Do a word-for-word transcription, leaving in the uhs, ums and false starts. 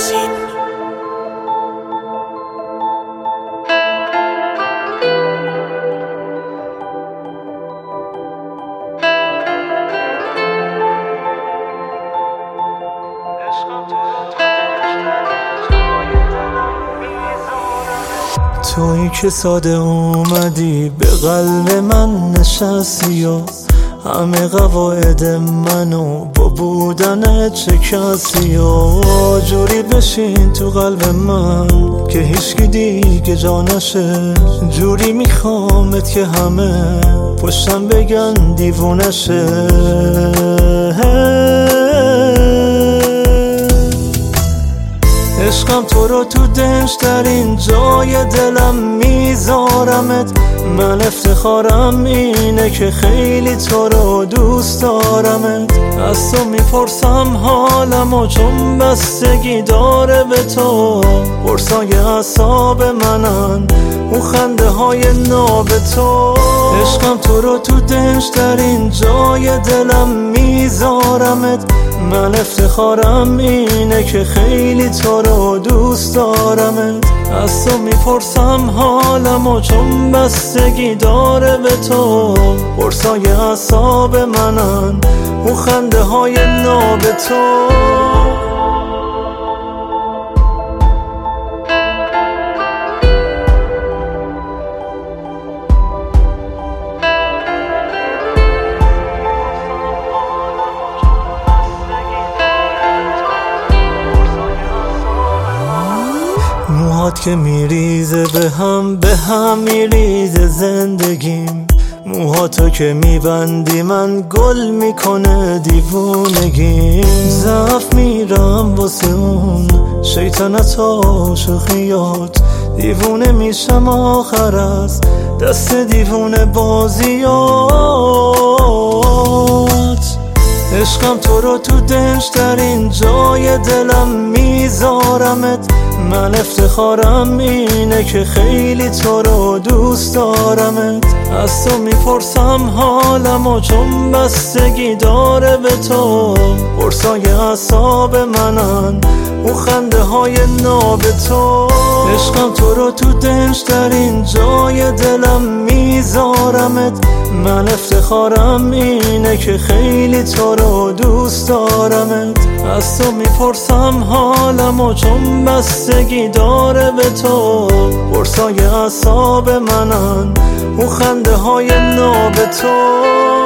یاسین. تویی که ساده اومدی به قلب من نشستی و همه قواعد منو با بودنت شکستی و جوری بشین تو قلب من که هیچکی دیگه جانشه. جوری میخوامت که همه پشتم بگن دیوونشه. عشقم تو رو تو دنج‌ترین جای دلم میذارمت. من افتخارم اینه که خیلی تو رو دوست دارمت. از تو میپرسم حالمو چون بستگی داره به تو. قرصای اعصاب منن اون خنده های ناب تو. عشقم تو رو تو دنج‌ترین جای دلم میذارمت. من افتخارم اینه که خیلی تو رو دوست دارمت. از تو میپرسم حالمو چون بستگی داره به تو. قرصای اعصاب منن اون خنده های ناب تو. موهات که میریزه به هم به هم میریزه زندگیم. موهاتو که میبندی من گل میکنه دیوونگیم. ضعف میرم واسه اون شیطنت عاشقیات. دیوونه میشم آخر از دست دیوونه بازیات. عشقم تو رو تو دنج‌ترین جای دلم میذارمت. من افتخارم اینه که خیلی تو رو دوست دارمت. از تو میپرسم حالمو چون بستگی داره به تو. قرصای اعصاب منن اون خنده های ناب تو. عشقم تو رو تو دنج‌ترین جای دلم میذارمت. من افتخارم اینه که خیلی تو رو دوست دارمت. از تو میپرسم حالمو چون بستگی داره به تو. قرصای اعصاب منن اون خنده های ناب تو.